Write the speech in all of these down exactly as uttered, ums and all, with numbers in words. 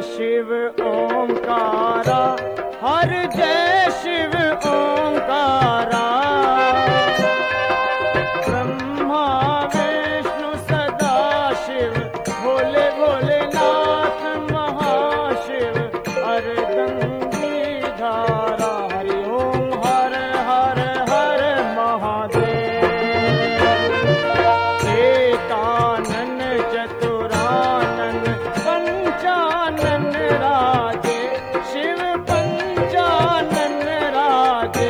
शिव ओंकारा, हर जय शिव ओंकारा। ब्रह्मा विष्णु सदा शिव, भोले भोलेनाथ महाशिव, अर्धंगी धारा। हरि ओम हर हर हर महादेव। एकानन चतुरानन पंचानन राजे, शिव पंचानन राजे।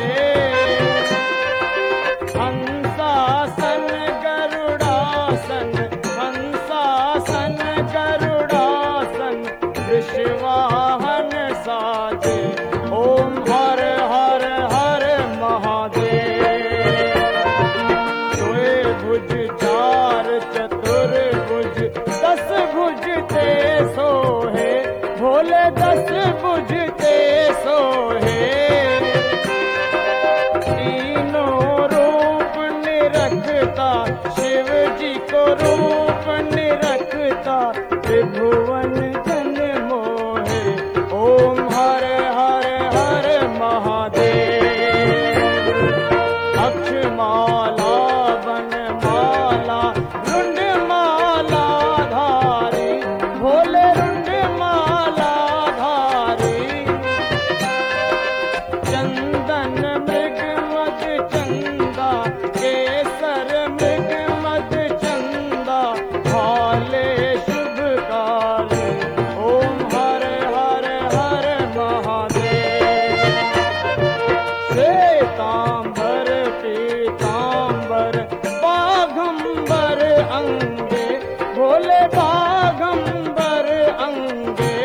हंसासन गरुड़ासन, हंसासन गरुड़ासन, वृषवाहन साजे। ओम हर हर हर महादेव। सोए भुज चार चतुर्भुज, दस भुज ते सोहे, भोले दस भुज ते सोहे। तीनों रूप निरखता, शिव जी को रूप निरखता, त्रिभुवन जन मोहे। ओम हर हर हर महादेव। अक्षमाला वनमाला, रुंडमाला धारी, भोले रुंडमाला धारी। चंदन मृग मद चंदा, केसर मृग मद चंदा, भाले शुभ काले। ओम हर हर हर महादेव। श्वेतांबर पीतांबर, बाघंबर अंगे, भोले बाघंबर अंगे।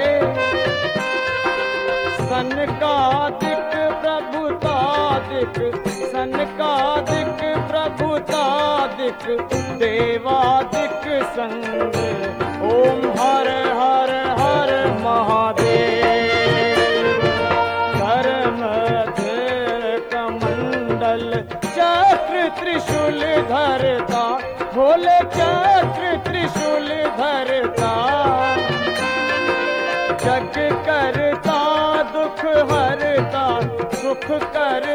सनकादिक प्रभुतादिक, सनकादिक प्रभुतादिक, देवादिक संग। ओम हर हर हर महादेव। धर्मधर कमंडल, चक्र त्रिशूल धरता, भोले चक्र त्रिशूल धरता। जग करता दुख हरता, सुख कर